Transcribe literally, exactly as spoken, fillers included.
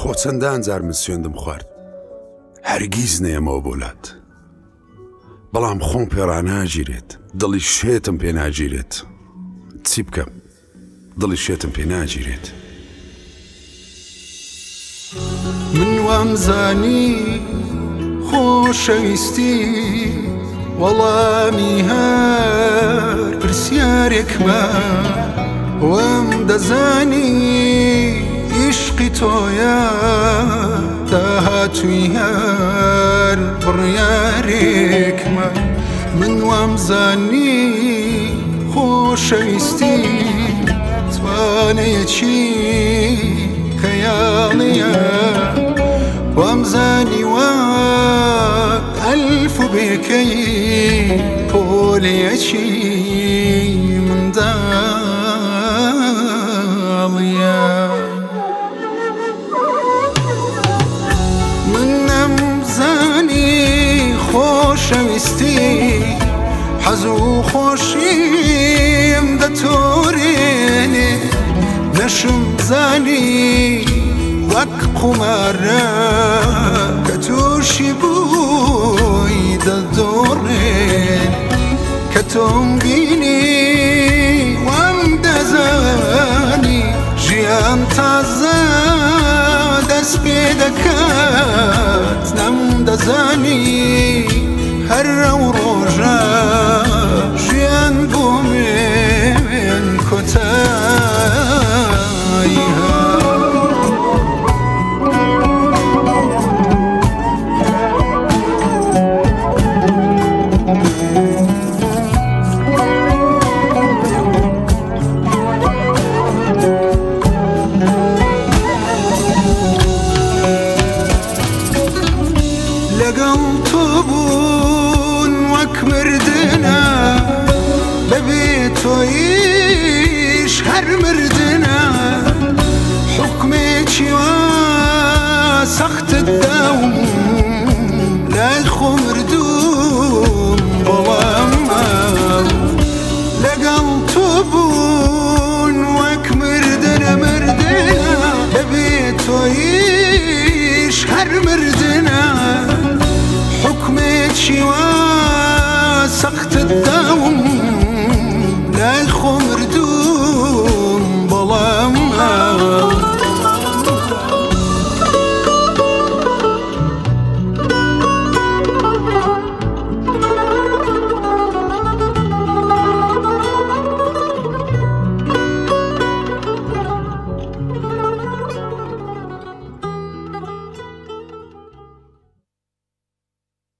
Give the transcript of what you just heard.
خۆ چەندان جار من سوێندم خوارد هەرگیز نەیەمەوە بۆلات بەڵام خۆم پێڕاناگیرێت دڵی شێتم پێ ناگیرێت چی بکەم دڵی شێتم پێ ناگیرێت من وامزانی خۆشەویستی وەڵامی هەر پرسیارێکمە وەم دەزانی عشقی تۆیە داهاتووی هەر بڕیارێکمە من وامزانی خۆشەویستی توانەیەکی خەیاڵیە وامزانی وەک ئەلف و بێکەی پۆلەیەکی منداڵیە من نەمزانی خۆشەویستی حەز و خۆشیم دەتۆرێنێ نەشم زانی وەک قومارە کە تووشی بووی دەدۆڕێن کە تۆم بینی وەم دەزانی ژیان تازە دەست پێ دەکات نەم دەزانی هەر ئەو ڕۆژە ژیان بۆ من کۆتایی لەگەڵ تۆ بوون وەک مردنە بەبێ تۆیش هەر مرد